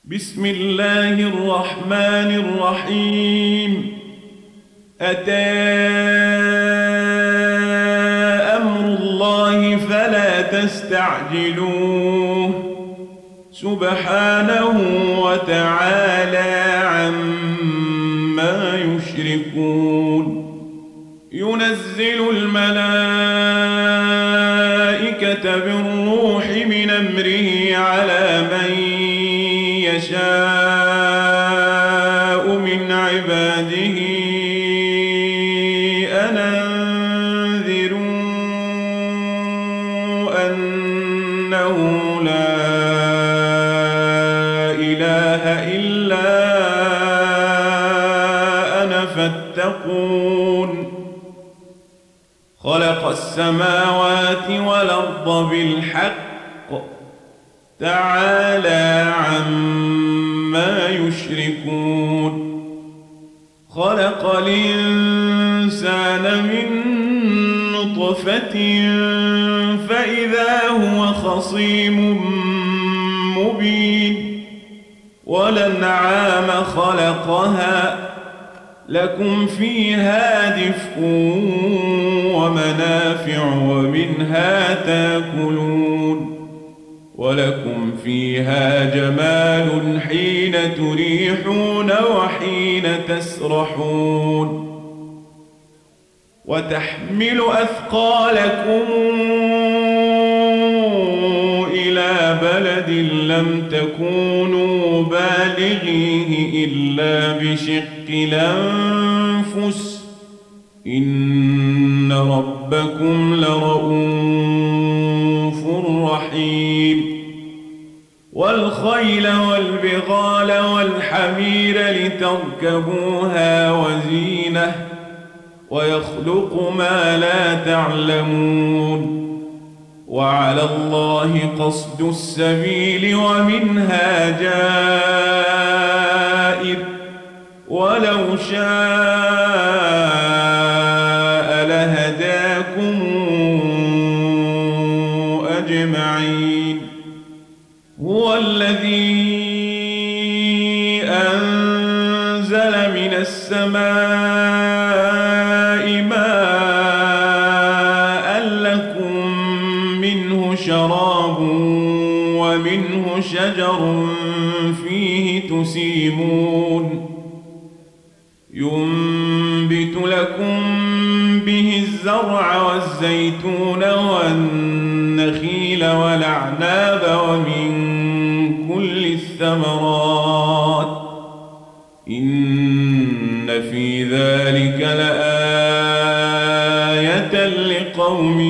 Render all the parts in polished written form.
بسم الله الرحمن الرحيم. أتى أمر الله فلا تستعجلوه سبحانه وتعالى عما يشركون. ينزل الملائكة بالروح من أمره على من يشاء من عباده أن أنذروا أنه لا إله إلا أنا فاتقون. خلق السماوات والأرض بالحق تعالى عما يشركون. خلق الإنسان من نطفة فإذا هو خصيم مبين. والأنعام خلقها لكم فيها دفء ومنافع ومنها تاكلون. ولكم فيها جمال حين تريحون وحين تسرحون. وتحمل أثقالكم إلى بلد لم تكونوا بالغيه إلا بشق الأنفس إن ربكم لرؤوف رحيم. والخيل والبغال والحمير لتركبوها وزينة ويخلق ما لا تعلمون. وعلى الله قصد السبيل ومنها جائر ولو شاء لهداكم أجمعين. هو الذي أنزل من السماء ماء لكم منه شراب ومنه شجر فيه تسيمون. ينبت لكم به الزرع والزيتون والنخيل والأعناب ومن كل الثمرات إن في ذلك لآية لقوم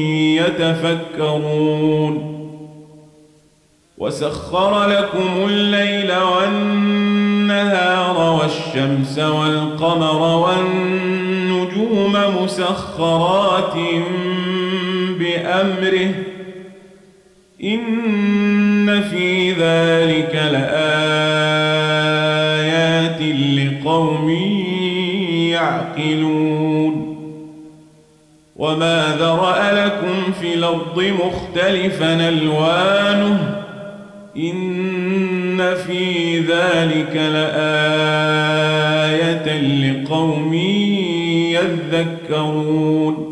يتفكرون. وسخر لكم الليل والنهار والشمس والقمر والنجوم مسخرات بأمره إن في ذلك لآيات لقوم يعقلون. وما ذرأ لكم في الأرض مختلفا ألوانه إن في ذلك لآية لقوم يذكرون.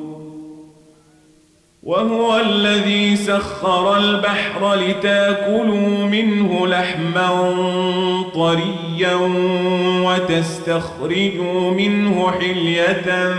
وهو الذي سخر البحر لتاكلوا منه لحما طريا وتستخرجوا منه حلية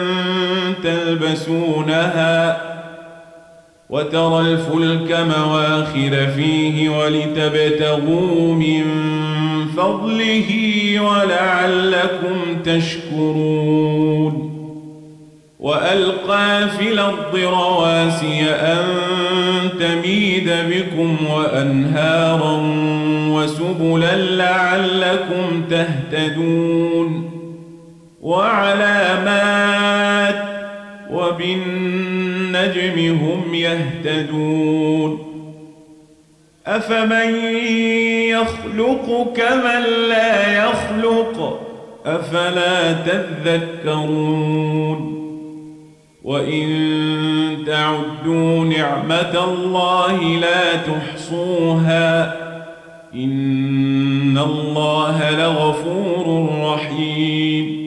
تلبسونها وترى الفلك مواخر فيه ولتبتغوا من فضله ولعلكم تشكرون. وألقى في الأرض رواسي أن تميد بكم وأنهارا وسبلا لعلكم تهتدون. وعلامات وبالنجم هم يهتدون. أفمن يخلق كمن لا يخلق أفلا تذكرون. وإن تعدوا نعمة الله لا تحصوها إن الله لغفور رحيم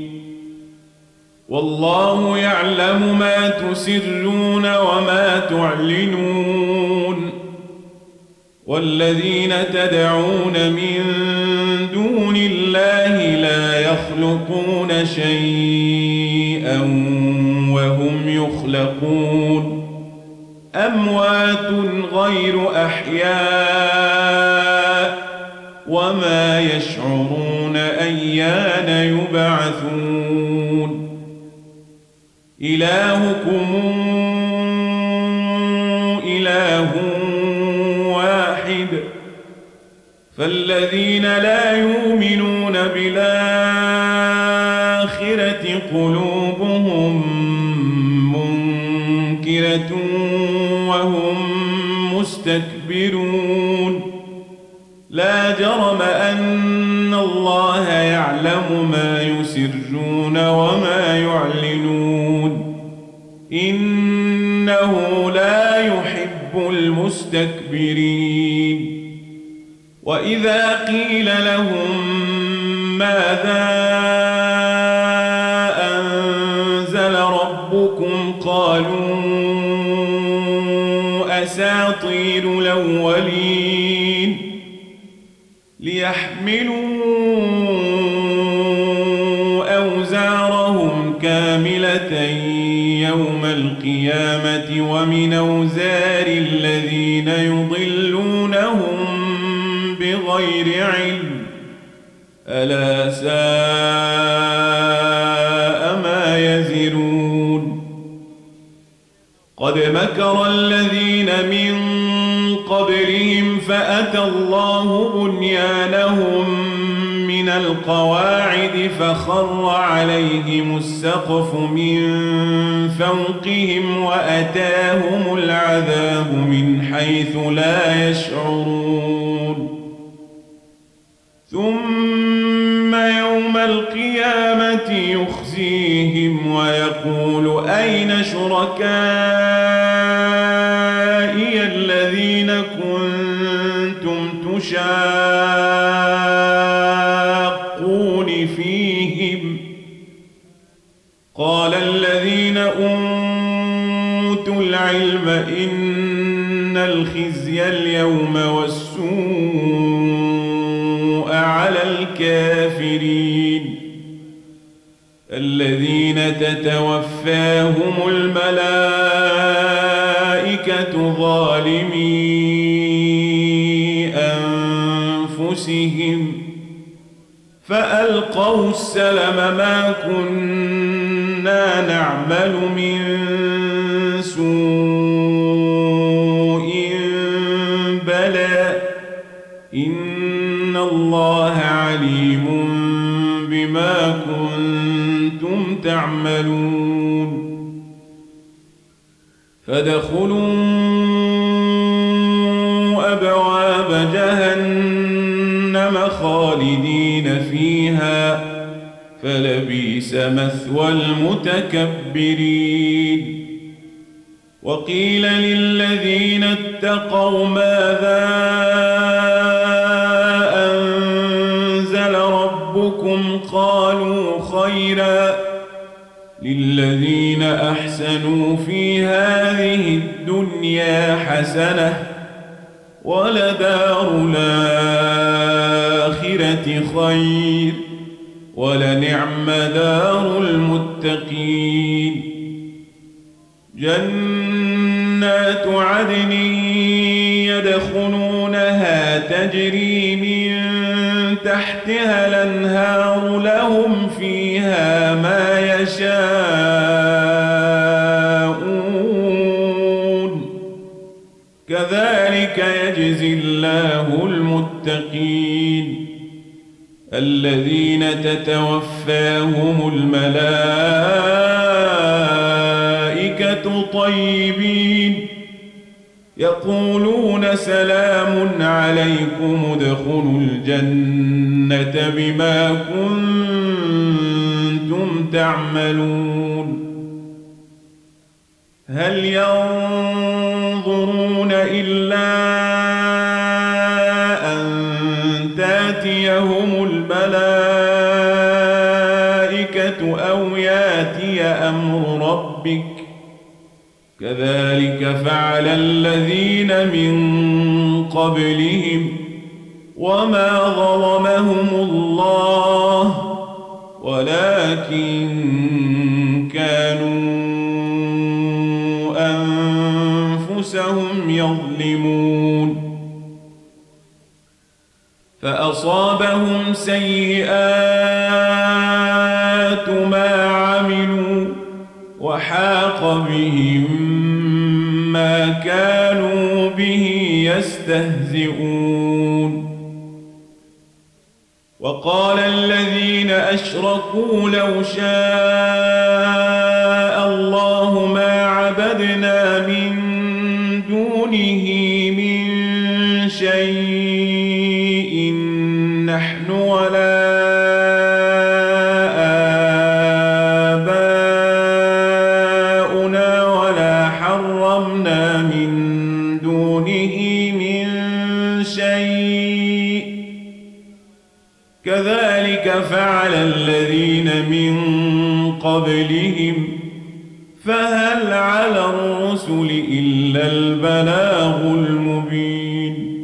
والله يعلم ما تسرون وما تعلنون والذين تدعون من دون الله لا يخلقون شيئا وهم يخلقون أموات غير أحياء وما يشعرون أيان يبعثون إلهكم إله واحد فالذين لا يؤمنون بالآخرة قلوبهم منكرة وهم مستكبرون لا جرم أن الله يعلم ما يسرون وما يعلنون إنه لا يحب المستكبرين وإذا قيل لهم ماذا أنزل ربكم قالوا أساطير الأولين ليحملوا أوزارهم كاملة يوم القيامة ومن أوزار الذين يضلونهم بغير علم ألا ساء ما يزرون قد مكر الذين من قبلهم فأتى الله بنيانهم من القواعد فخر عليهم السقف من فوقهم وأتاهم العذاب من حيث لا يشعرون ثم يوم القيامة يخزيهم ويقول أين شركائي الذين كنتم تشاقون فيهم قال الذين أوتوا العلم إن الخزي اليوم والسوء على الكافرين الذين تتوفاهم الملائكة ظالمي أنفسهم فألقوا السلم ما كنا نعمل من سوء بلى إن الله عليم بما كنتم تعملون فادخلوا أبواب جهنم خالدين فيها فلبئس مثوى المتكبرين وقيل للذين اتقوا ماذا أنزل ربكم قالوا خيرا للذين أحسنوا في هذه الدنيا حسنة ولدار الآخرة خير ولنعم دار المتقين جنات عدن يدخلونها تجري من تحتها الأنهار لهم فيها ما يشاءون كذلك يجزي الله المتقين الذين تتوفاهم الملائكة طيبين يقولون سلام عليكم ادخلوا الجنة بما كنتم تعملون هل ينظرون إلا أن عليهم الملائكة أو ياتي أمر ربك كذلك فعل الذين من قبلهم وما ظلمهم الله ولكن كانوا أنفسهم يظلمون فأصابهم سيئات ما عملوا وحاق بهم ما كانوا به يستهزئون وقال الذين أشركوا لو شاء الله ما عبدنا من دونه من شيء نحن ولا آباؤنا ولا حرمنا من دونه من شيء كذلك فعل الذين من قبلهم فهل على الرسل إلا البلاغ المبين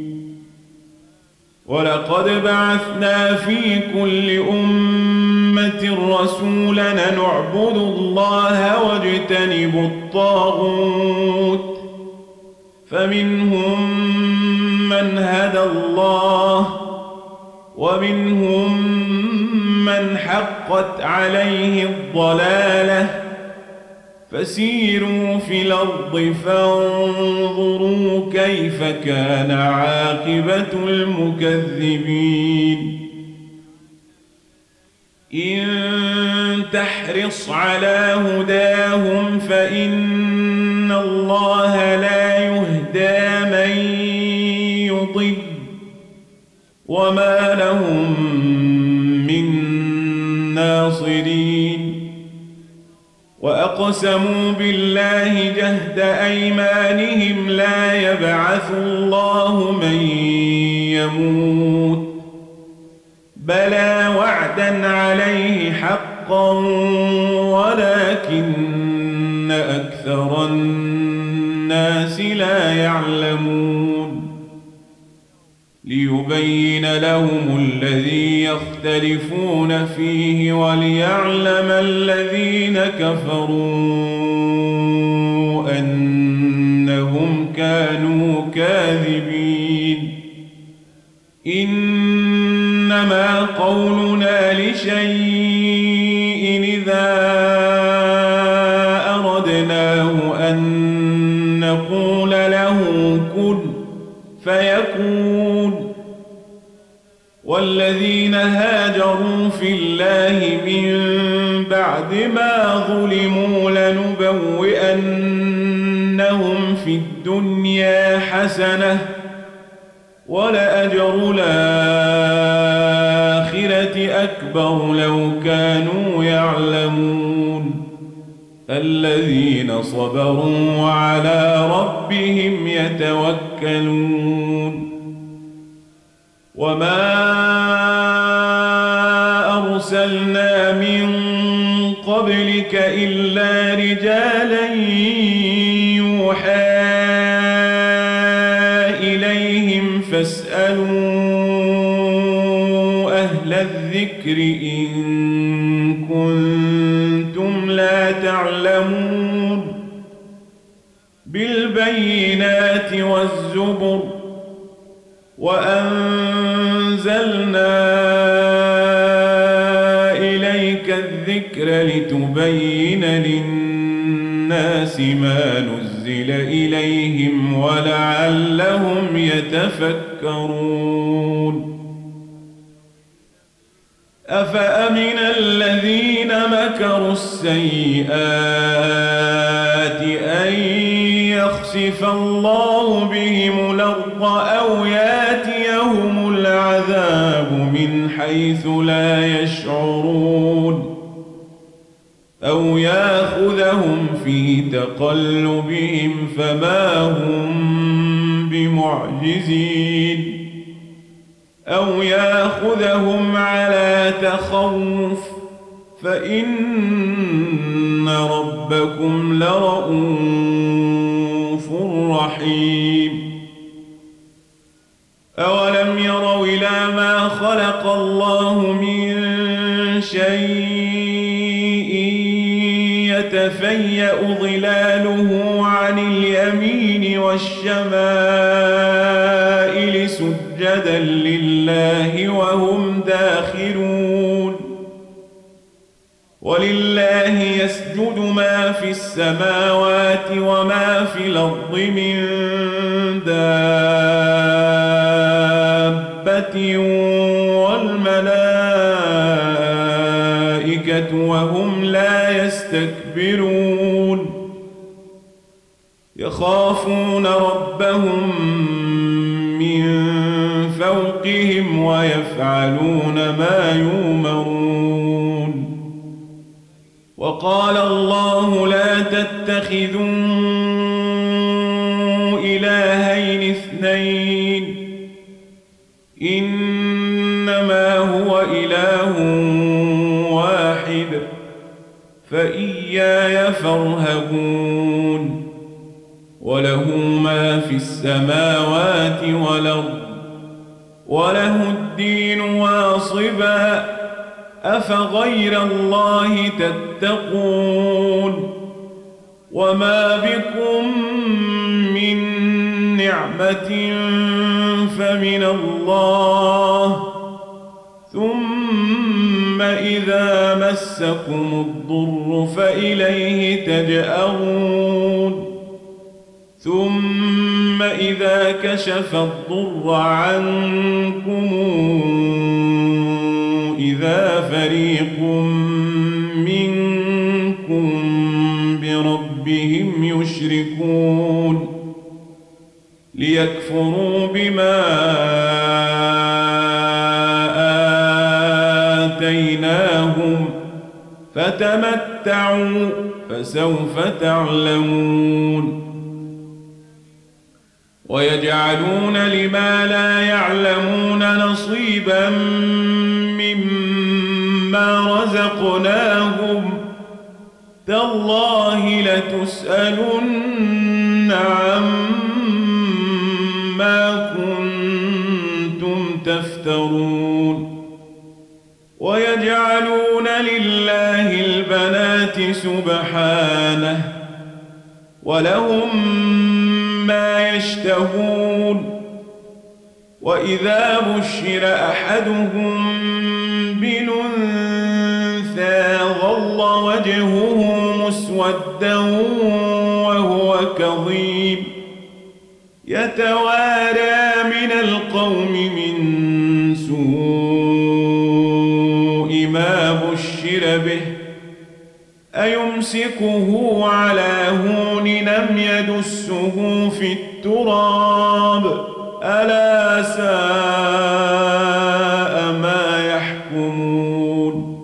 ولقد بعثنا في كل أمة رسولا نعبد الله واجتنب الطاغوت فمنهم من هدى الله ومنهم من حقت عليه الضلالة فسيروا في الأرض فانظروا كيف كان عاقبة المكذبين إن تحرص على هداهم فإن الله لا يهدى من يضل وما لهم من ناصرين وأقسموا بالله جهد أيمانهم لا يبعث الله من يموت بلى وعدا عليه حقا ولكن أكثر الناس لا يعلمون ليبين لهم الذي يختلفون فيه وليعلم الذين كفروا أنهم كانوا كاذبين إنما قولنا لشيء إذا أردناه أن نقول له كن فيكون والذين هاجروا في الله من بعد ما ظلموا لنبوئنهم في الدنيا حسنة ولأجر الآخرة أكبر لو كانوا يعلمون الذين صبروا وعلى ربهم يتوكلون وما أرسلنا من قبلك إلا رجالا يوحى إليهم فاسألوا أهل الذكر إن كنتم لا تعلمون بالبينات والزبر وأنزلنا إليك الذكر لتبين للناس ما نزل إليهم ولعلهم يتفكرون أفأمن الذين مكروا السيئات أن يخسف الله بهم الأرض أو ياتيهم العذاب من حيث لا يشعرون أو ياخذهم في تقلبهم فما هم بمعجزين أو ياخذهم على تخوف فإن ربكم لرءوف رحيم أولم يروا إلى ما خلق الله من شيء يتفيأ ظلاله عن اليمين والشمائل سجدا لله وهم داخرون ولله يسجد ما في السماوات وما في الأرض من دابة والملائكة وهم لا يستكبرون يخافون ربهم من فوقهم ويفعلون ما يؤمرون وقال الله لا تتخذوا إلهين اثنين إنما هو إله واحد فإياي فارهبون وله ما في السماوات والأرض وله الدين واصبا أفغير الله تتقون وما بكم من نعمة فمن الله ثم إذا مسكم الضر فإليه تجأرون ثم إذا كشف الضر عنكم إذا فريق منكم بربهم يشركون ليكفروا بما آتيناهم فتمتعوا فسوف تعلمون ويجعلون لما لا يعلمون نصيبا مما رزقناهم تالله لتسألن عما كنتم تفترون ويجعلون لله البنات سبحانه ولهم ما يشتهون وإذا بشر أحدهم بأنثى ظل وجهه مسودا وهو كظيم يتوارى من القوم من سوء ما بشر به أيمسكه على هون لم يدسه في التراب ألا ساء ما يحكمون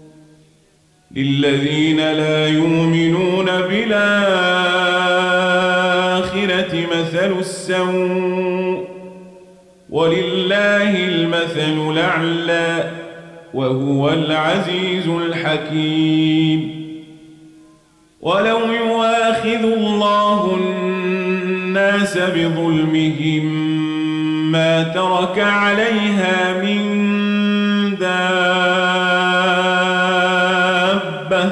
للذين لا يؤمنون بالآخرة مثل السوء ولله المثل الأعلى وهو العزيز الحكيم ولو يؤاخذ الله الناس بظلمهم ما ترك عليها من دابة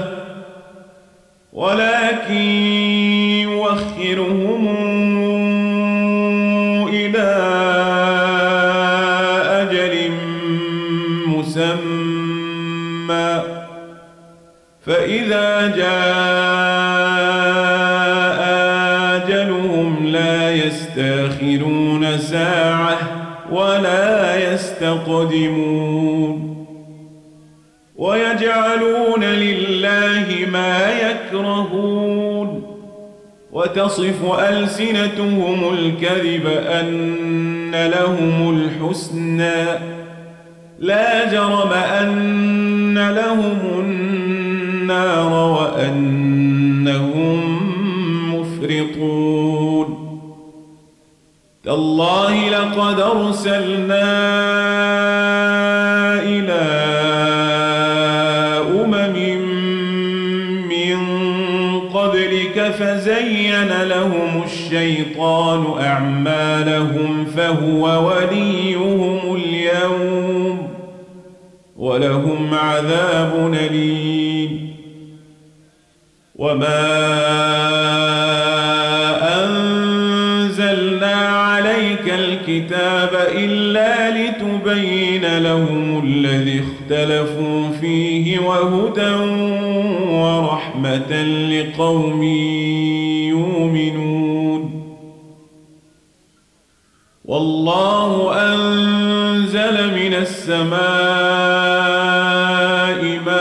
ولكن يؤخرهم إلى أجل مسمى فإذا جاء أجلهم لا يستأخرون ساعة ولا يستقدمون ويجعلون لله ما يكرهون وتصف ألسنتهم الكذب أن لهم الحسنى لا جرم أن لهم النار وأنهم مفرطون تالله لقد أرسلنا إلى من قبلك فزين لهم الشيطان أعمالهم فهو وليهم اليوم ولهم عذاب أليم. وما أنزلنا عليك الكتاب إلا لتبين لهم الذي اختلفوا فيه وهدى ورحمة لقوم يؤمنون. والله أنزل من السماء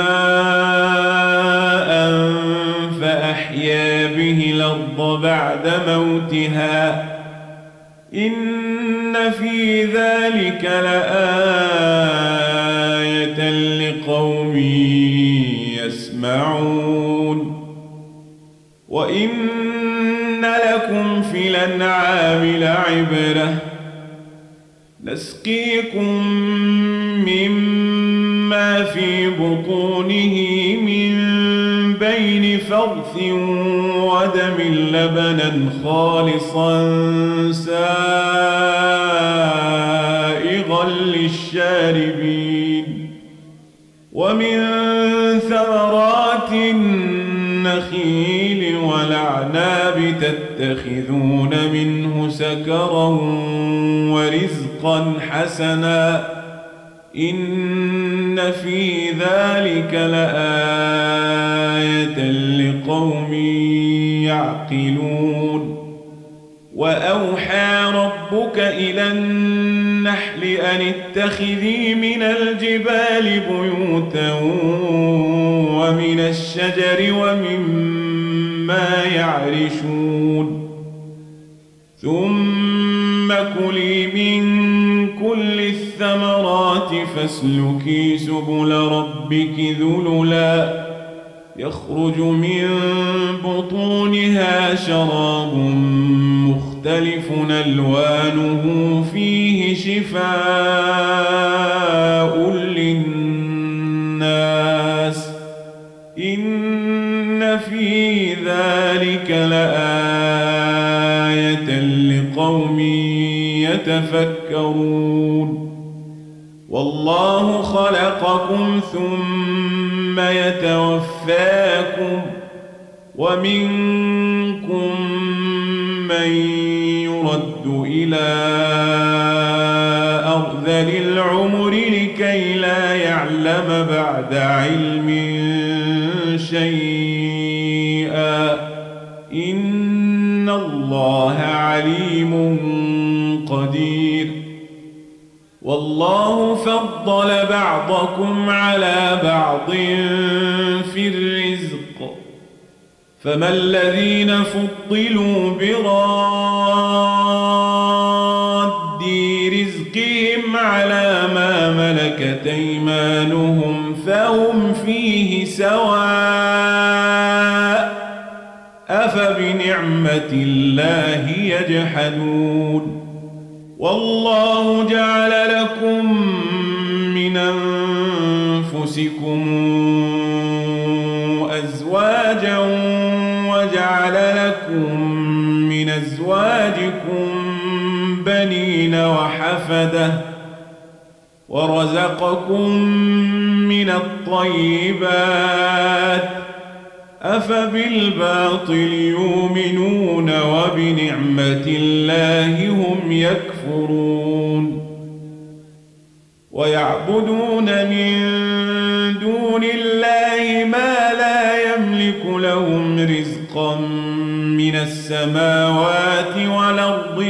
ماء فأحيا به الأرض بعد موتها إن في ذلك لآية لقوم يسمعون. وإن لكم في الأنعام لعبرة نسقيكم مما في بطونه من بين فرث ودم لبنا خالصا سائغا للشاربين ومن ثمرات النخيل والأعناب تتخذون منه سكرا ورزقا حسنا إن في ذلك لآية لقوم يعقلون. وأوحى ربك إلى النحل أن اتخذي من الجبال بيوتا ومن الشجر ومما يعرشون ثم كلي من كل الثمرات فاسلكي سبل ربك ذللا يخرج من بطونها شراب مختلف ألوانه فيه شفاء للناس إن في ذلك لآية لقوم يتفكرون. والله خلقكم ثم يتوفاكم ومنكم من يرد إلى أرذل العمر لكي لا يعلم بعد علم شيئا إن الله عليم قدير. والله فضل بعضكم على بعض في الرزق فما الذين فضلوا براد رزقهم على ما ملكت أيمانهم فهم فيه سواء أفبنعمة الله يجحدون. والله جعل لكم من أنفسكم أزواجا وجعل لكم من أزواجكم بنين وحفدة ورزقكم من الطيبات أفبالباطل يؤمنون وبنعمة الله هم يكفرون. ويعبدون من دون الله ما لا يملك لهم رزقا من السماوات والأرض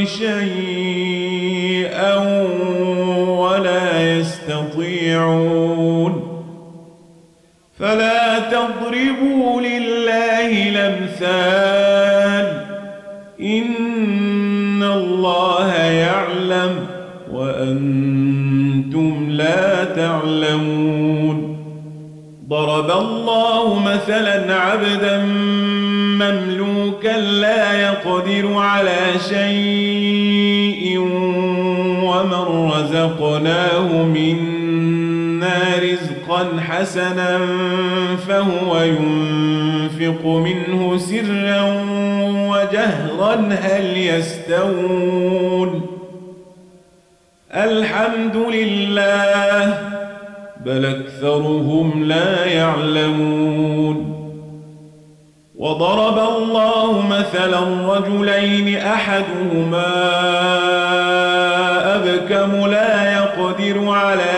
شيئا ولا يستطيعون. فلا تضربوا لله الأمثال إن الله يعلم وأنتم لا تعلمون. ضرب الله مثلا عبدا مملوكا لا يقدر على شيء ومن رزقناه منا رزقا حسنا فهو ينفق منه سرا وجهرا هل يستوون الحمد لله بل أكثرهم لا يعلمون وضرب الله مثلا رجلين أحدهما أبكم لا يقدر على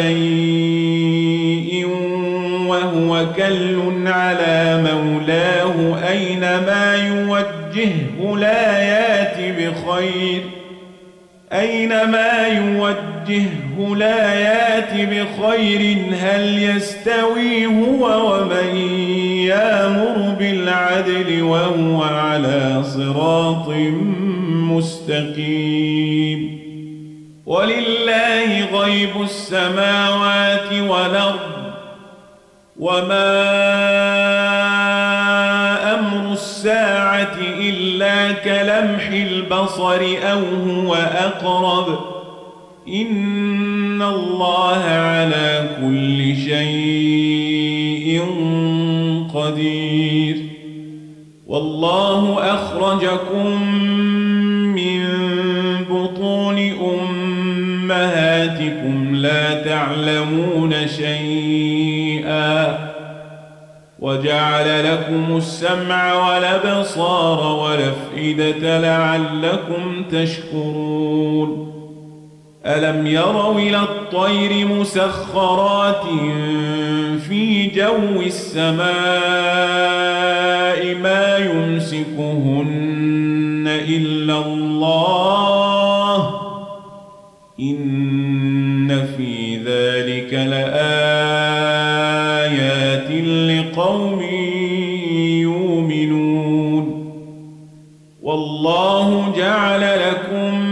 شيء وهو كل على مولاه أينما يوجهه لا يات بخير هل يستوي هو ومن يأمر بالعدل وهو على صراط مستقيم ولله غيب السماوات والأرض وما أمر الساعة إلا كلمح البصر أو هو أقرب إن الله على كل شيء قدير والله أخرجكم من بطون أمهاتكم لا تعلمون شيئا وجعل لكم السمع والأبصار والأفئدة لعلكم تشكرون ألم يروا إلى الطير مسخرات في جو السماء ما يمسكهن إلا الله إن في ذلك لآيات لقوم يؤمنون والله جعل لكم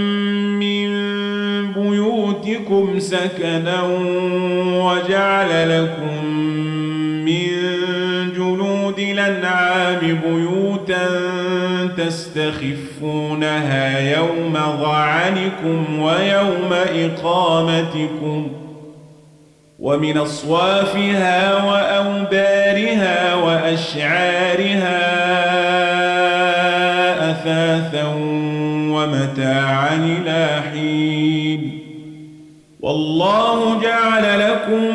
سكنا وجعل لكم من جلود الأنعام بيوتا تستخفونها يوم ظعنكم ويوم إقامتكم ومن أصوافها وأوبارها وأشعارها أثاثا ومتاعا إلى حين والله جعل لكم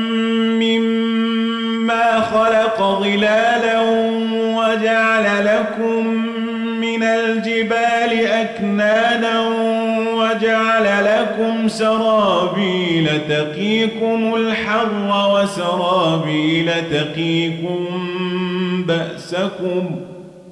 مما خلق ظلالا وجعل لكم من الجبال أكنانا وجعل لكم سرابيل تقيكم الحر وسرابيل تقيكم بأسكم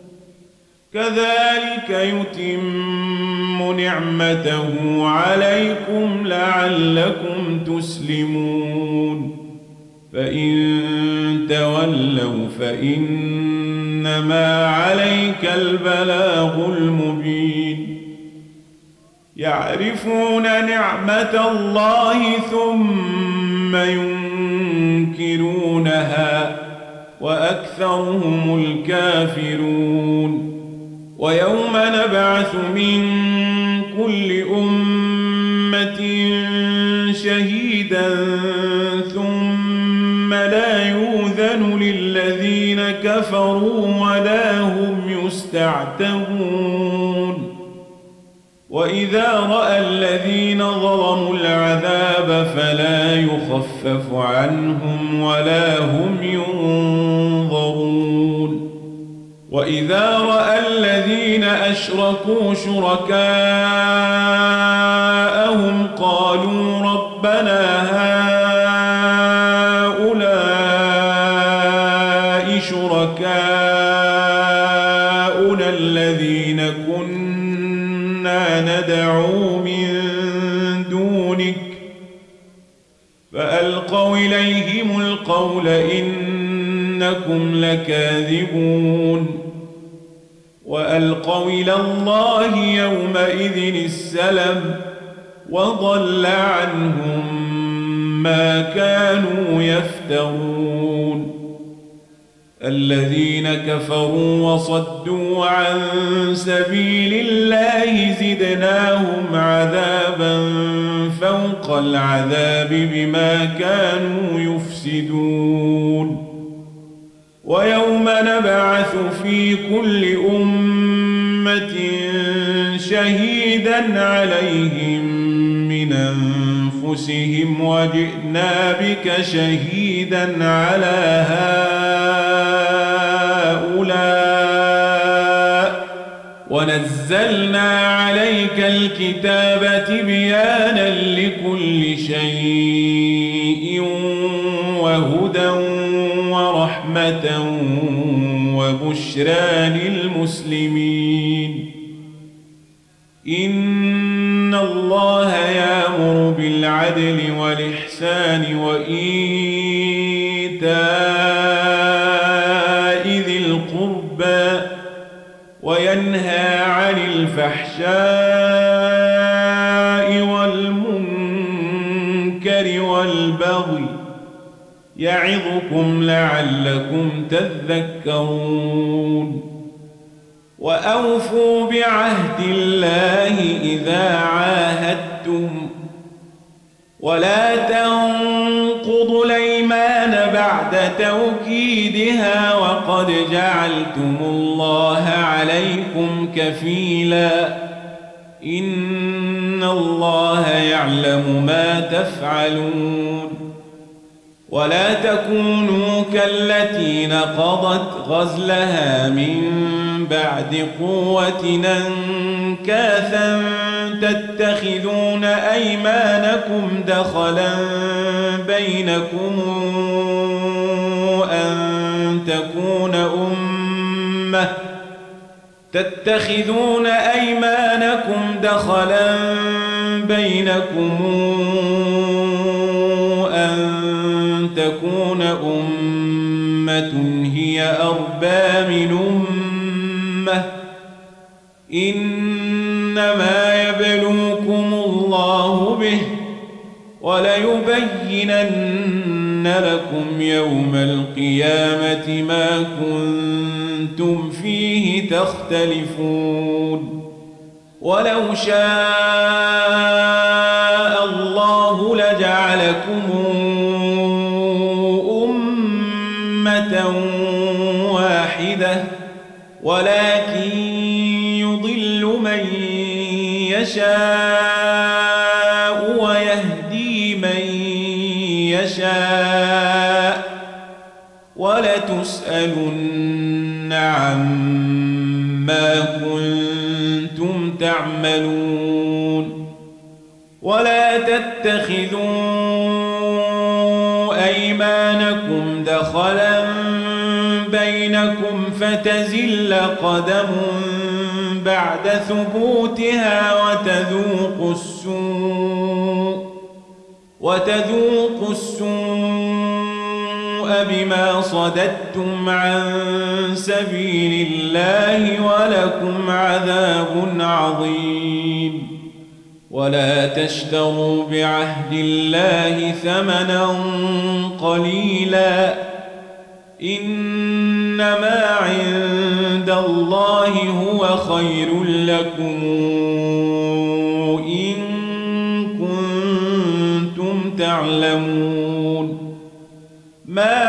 كذلك يتم نعمته عليكم لعلكم تسلمون فإن تولوا فإنما عليك البلاغ المبين يعرفون نعمة الله ثم ينكرونها وأكثرهم الكافرون ويوم نبعث من كل أمة شهيدا ثم لا يؤذن للذين كفروا ولا هم يستعتبون وإذا رأى الذين ظلموا العذاب فلا يخفف عنهم ولا هم ينظرون وإذا رأى الذين أشركوا شركاءهم قالوا ربنا هؤلاء شركاؤنا الذين كنا ندعو من دونك فألقوا إليهم القول إنكم لكاذبون وألقوا إلى الله يومئذ السلم وضل عنهم ما كانوا يفترون الذين كفروا وصدوا عن سبيل الله زدناهم عذابا فوق العذاب بما كانوا يفسدون ويوم نبعث في كل أمة شهيدا عليهم من أنفسهم وجئنا بك شهيدا على هؤلاء ونزلنا عليك الكتاب تبيانا لكل شيء وهدى ورحمة وبشرى للمسلمين إن الله يأمر بالعدل والإحسان وإيتاء ذي القربى وينهى عن الفحشاء والمنكر والبغي يعظكم لعلكم تذكرون وأوفوا بعهد الله إذا عاهدتم ولا تنقضوا الأيمان بعد توكيدها وقد جعلتم الله عليكم كفيلا إن الله يعلم ما تفعلون ولا تكونوا كالتي نقضت غزلها من بعد قوة أنكاثا تتخذون أيمانكم دخلا بينكم أن تكون أمة هي أربى من أمة إنما يبلوكم الله به وليبينن لكم يوم القيامة ما كنتم فيه تختلفون ولو شاء الله لجعلكم أمة واحدة ولكن يضل من يشاء ويهدي من يشاء ولتسألن عما كنتم تعملون ولا تتخذوا أيمانكم دخلا بينكم فتزل قدم بعد ثبوتها وتذوقوا السوء بما صددتم عن سبيل الله ولكم عذاب عظيم ولا تشتروا بعهد الله ثمنا قليلا إنما عند الله هو خير لكم إن كنتم تعلمون ما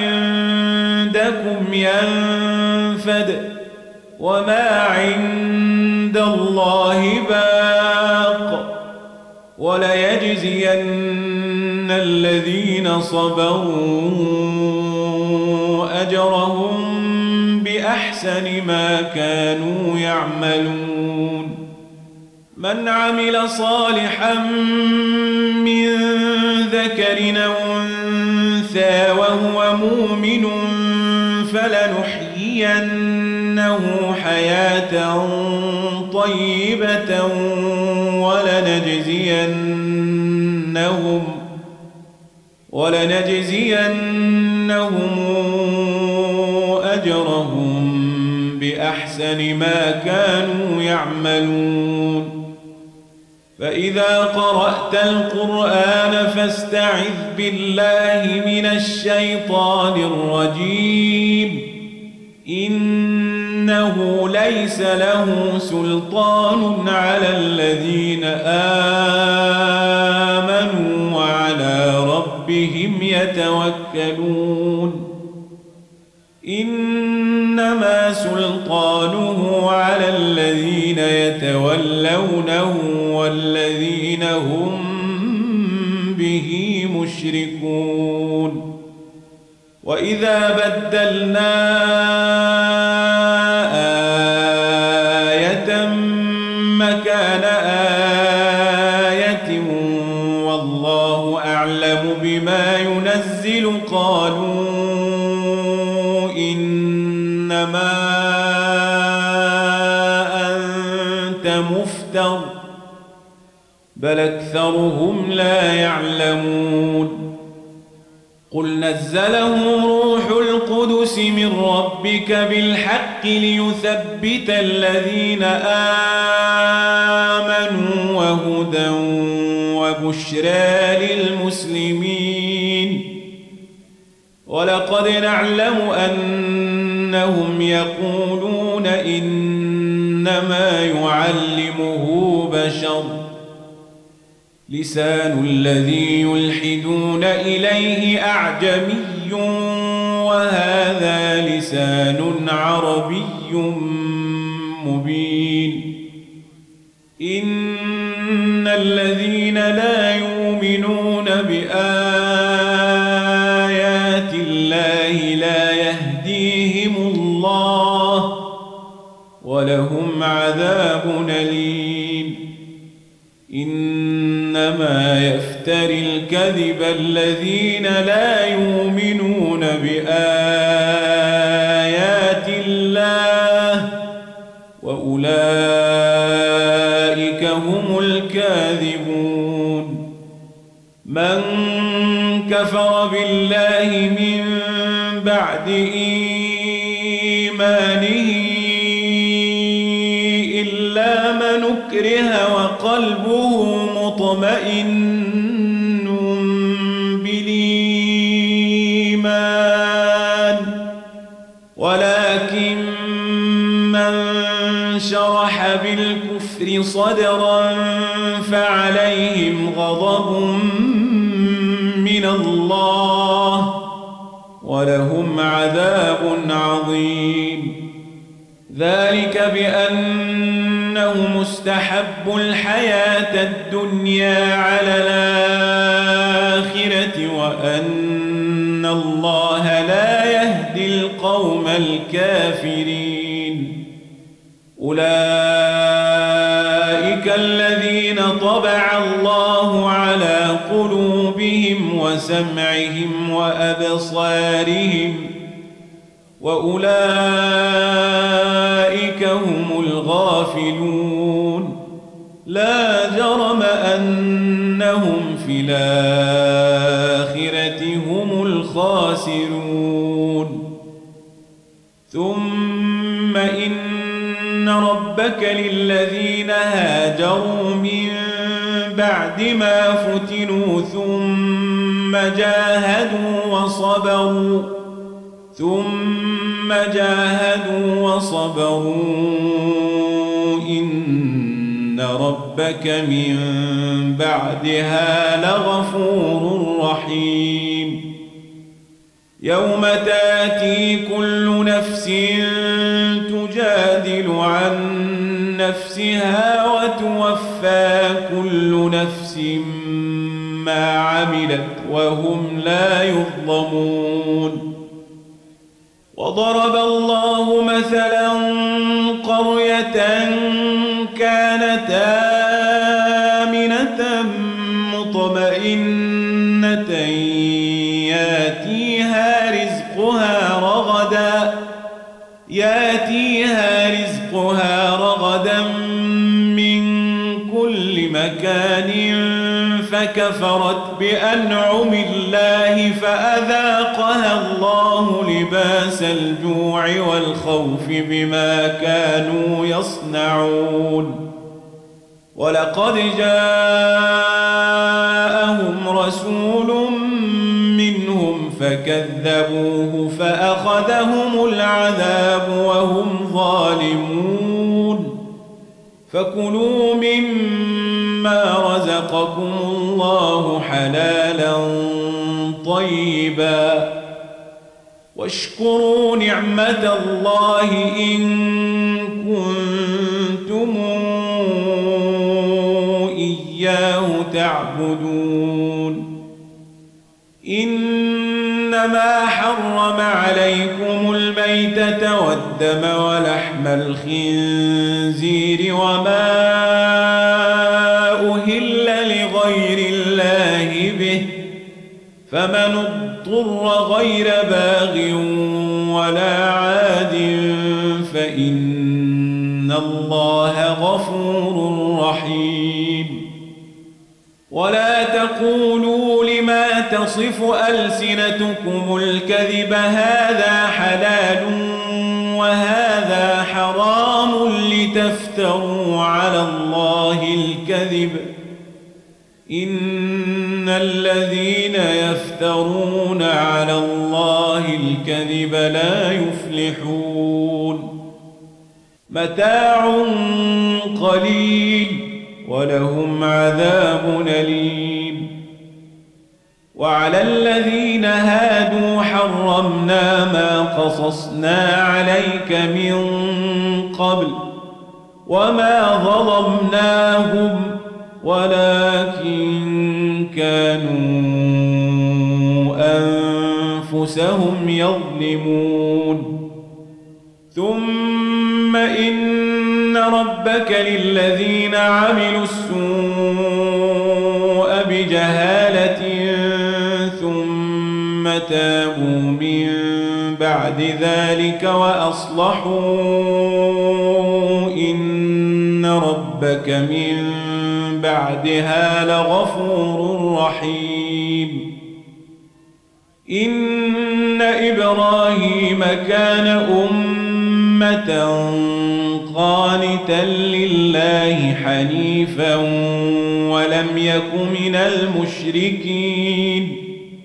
عندكم ينفد وما عند الله باق وليجزين الذين صبروا أجرهم بأحسن ما كانوا يعملون من عمل صالحا من ذكر أو أنثى وهو مؤمن فلنحيينه حياة طيبة ولنجزينهم أجرهم بأحسن ما كانوا يعملون فإذا قرأت القرآن فاستعذ بالله من الشيطان الرجيم إنه إنه ليس له سلطان على الذين آمنوا وعلى ربهم يتوكلون إنما سلطانه على الذين يتولونه والذين هم به مشركون وإذا بدلنا آية مكان آية والله أعلم بما ينزل قالوا إنما أنت مفتر بل أكثرهم لا يعلمون قل نزله روح القدس من ربك بالحق ليثبت الذين آمنوا وهدى وبشرى للمسلمين ولقد نعلم أنهم يقولون إنما يعلمه بشر لسان الذي يلحدون إليه أعجمي وهذا لسان عربي مبين إن الذين لا يؤمنون بآيات الله لا يهديهم الله ولهم عذاب أليم إنما يفتري الكذب الذين لا يؤمنون بآيات الله وأولئك هم الكاذبون من كفر بالله من بعد إيمانه إلا من أكره وقلبه مطمئن بالإيمان ولكن من شرح بالكفر صدرا فعليهم غضب من الله ولهم عذاب عظيم ذلك بأنهم استحبوا الحياة الدنيا على الآخرة وأن الله لا يهدي القوم الكافرين أولئك الذين طبع الله على قلوبهم وسمعهم وأبصارهم وأولئك هم الغافلون لا جرم أنهم في الآخرة هم الخاسرون ثم إن ربك للذين هاجروا من بعد ما فتنوا ثم جاهدوا وصبروا إن ربك من بعدها لغفور رحيم يوم تأتي كل نفس تجادل عن نفسها وتوفى كل نفس ما عملت وهم لا يظلمون وضرب الله مثلا قرية كانت آمنة مطمئنة ياتيها رزقها رغدا من كل مكان فكفرت بأنعم الله فأذاقها الله لباس الجوع والخوف بما كانوا يصنعون ولقد جاءهم رسول منهم فكذبوه فأخذهم العذاب وهم ظالمون الظالمون فكلوا مما رزقكم الله حلالا طيبا واشكروا نعمة الله إن كنتم إياه تعبدون إنما حرم عليكم الميتة والدم ولحم الخنزير وما أهل لغير الله به فمن اضطر غير باغ ولا عاد فإن الله غفور رحيم ولا تقولوا لما تصف ألسنتكم الكذب هذا حلال وهذا حرام لتفتروا على الله الكذب إن الذين يفترون على الله الكذب لا يفلحون متاع قليل ولهم عذاب أليم وعلى الذين هادوا حرمنا ما قصصنا عليك من قبل وما ظلمناهم ولكن كانوا أنفسهم يظلمون ثم إن ربك للذين عملوا السوء بجهالة ثم تابوا من بعد ذلك وأصلحوا إن ربك من بعدها لغفور رحيم إن إبراهيم كان أمة قانتا لله حنيفا ولم يك من المشركين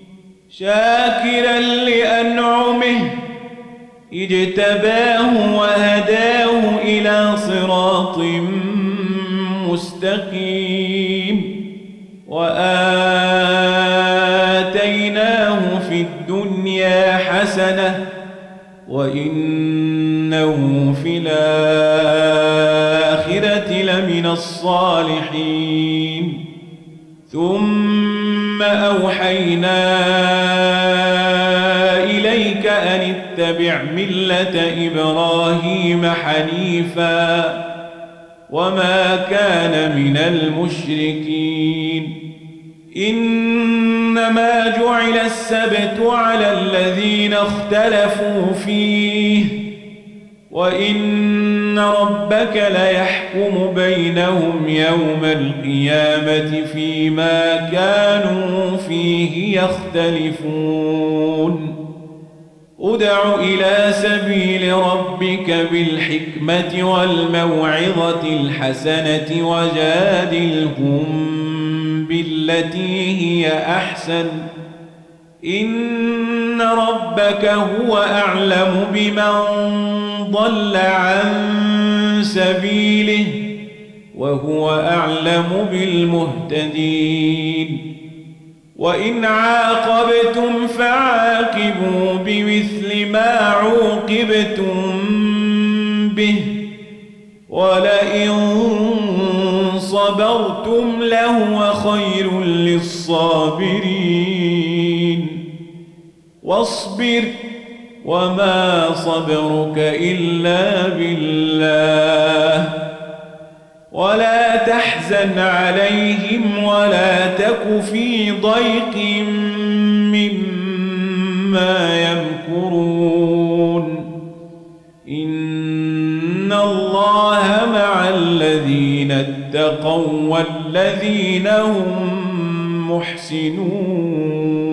شاكرا لأنعمه اجتباه وهداه إلى صراط مستقيم وآتيناه في الدنيا حسنة وإنه في الآخرة لمن الصالحين ثم أوحينا إليك أن اتبع ملة إبراهيم حنيفا وما كان من المشركين إنما جعل السبت على الذين اختلفوا فيه وإن ربك ليحكم بينهم يوم القيامة فيما كانوا فيه يختلفون ادع إلى سبيل ربك بالحكمة والموعظة الحسنة وجادلهم بالتي هي أحسن إن ربك هو أعلم بمن ضل عن سبيله وهو أعلم بالمهتدين وإن عاقبتم فعاقبوا بمثل ما عوقبتم به ولئن صبرتم لهو خير للصابرين واصبر وما صبرك إلا بالله ولا تحزن عليهم ولا تك في ضيق مما يمكرون إن الله مع الذين اتقوا والذين هم محسنون